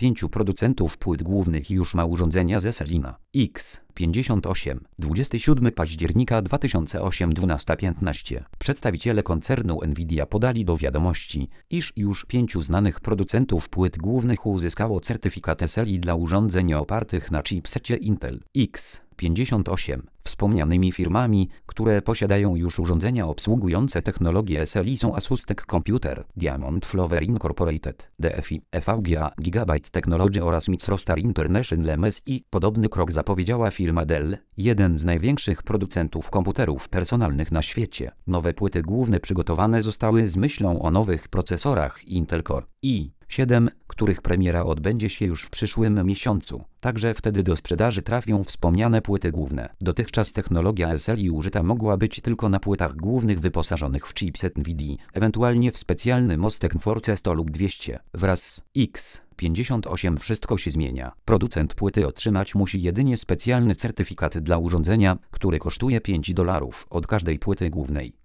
5 producentów płyt głównych już ma urządzenia ze Selina X58. 27 października 2008 12:15. Przedstawiciele koncernu Nvidia podali do wiadomości, iż już 5 znanych producentów płyt głównych uzyskało certyfikat SLI dla urządzeń opartych na chipsecie Intel X58. Wspomnianymi firmami, które posiadają już urządzenia obsługujące technologię SLI są Asus Tech Computer, Diamond Flower Incorporated, DFI, FVGA, Gigabyte Technology oraz Microstar International MSI. Podobny krok zapowiedziała firma Dell, jeden z największych producentów komputerów personalnych na świecie. Nowe płyty główne przygotowane zostały z myślą o nowych procesorach Intel Core i7, których premiera odbędzie się już w przyszłym miesiącu. Także wtedy do sprzedaży trafią wspomniane płyty główne. Dotychczas technologia SLI użyta mogła być tylko na płytach głównych wyposażonych w chipset Nvidia, ewentualnie w specjalny mostek Force 100 lub 200. Wraz z X58 wszystko się zmienia. Producent płyty otrzymać musi jedynie specjalny certyfikat dla urządzenia, który kosztuje $5 od każdej płyty głównej.